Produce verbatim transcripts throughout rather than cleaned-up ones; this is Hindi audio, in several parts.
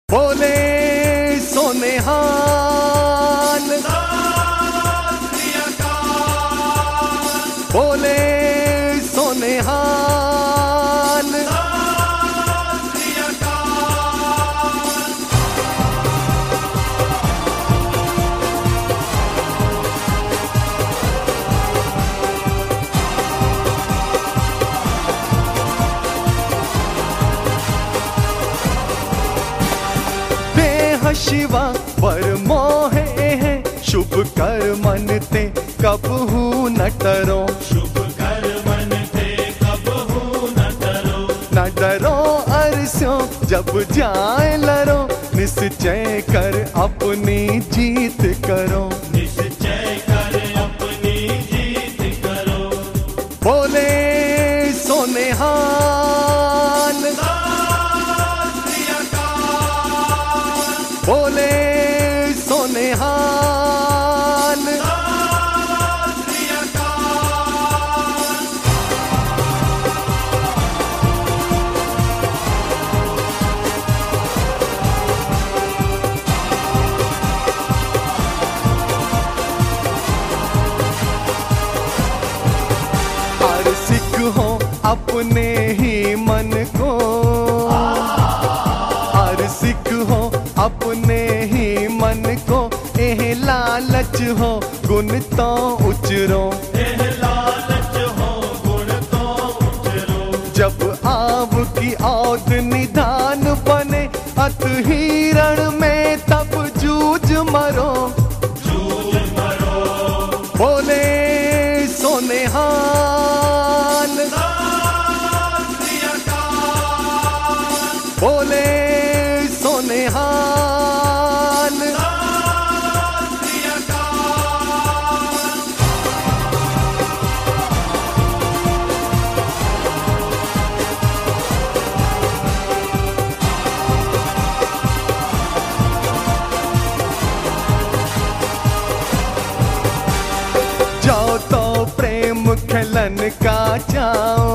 बोले सोनेहाल, बोले सोनेहाल, शिवा पर मोहे है शुभ कर मन ते कब हूँ न डरो, शुभ कर मन ते कब हूँ न डरो, न डरो अरस्यों जब जाए लरो, निश्चय कर अपनी जीत करो, निश्चय कर अपनी जीत करो। बोले सोनेहाल, बोले सोनेहाल, हर सिख हो अपने ही मन को, हर सिख हो अपने ही मन को, एह लालच हो गुण तो उचरो, एह लालच हो गुण तो उचरो, जब आव की औद निधान बने अत हिरण में तब जूझ मरो, जूझ मरो। बोले सोनेहाल, बोले सोनेहाल, जाओ तो प्रेम खेलन का जाओ,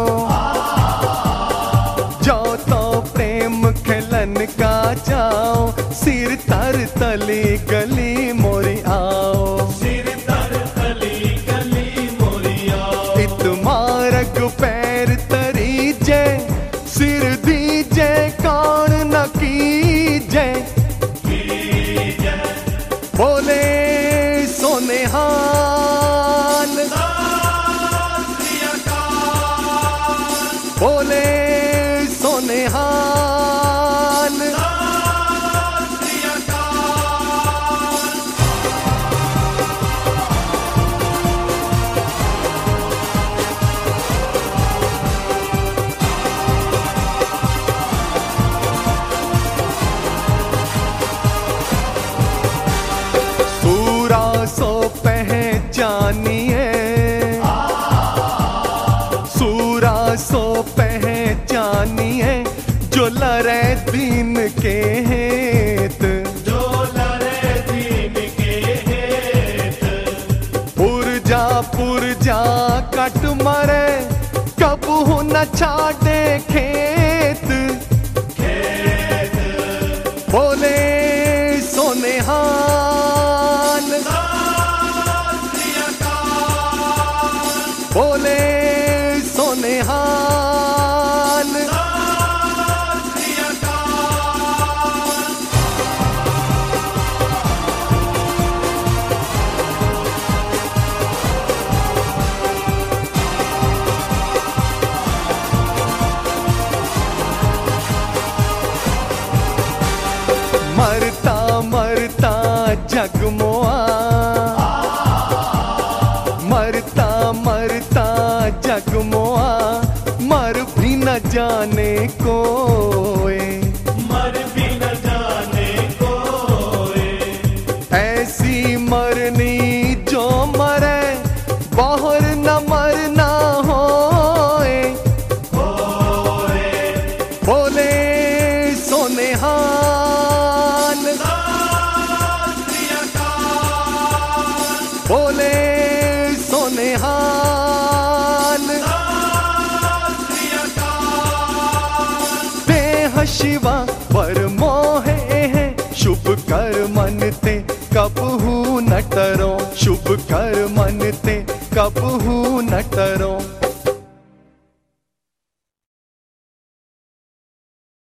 जाओ तो प्रेम खेलन का जाओ, सिर तर तली गली मोरी आओ, सिर तर तली गली मोरी आओ, इत मारग पैर तरी जय, सिर दीजे कौन न कीजे, बोले सोनेहाल, बोले सोनेहाल, सूरा सो पहचानिए, सूरा सो पहचानिए, जो लड़े दीन के हेत, जो लड़े दीन के हेत, पुरजा पुरजा कट मरे कब हूँ न छाड़े खेत, खेत। बोले सोनेहाल, बोले सोनेहाल, मरता मरता जगमोआ, मरता मरता जगमोआ, मर भी न जाने कोई, मर भी न जाने कोई, ऐसी मरनी जो मरे बाहर न मरना होए, होए। बोले सोनेहाल, बोले सोनेहाल, शिवा पर मोहे कर मन ते कबहू न टरो, शुभ कर मन ते कबहू न टरो।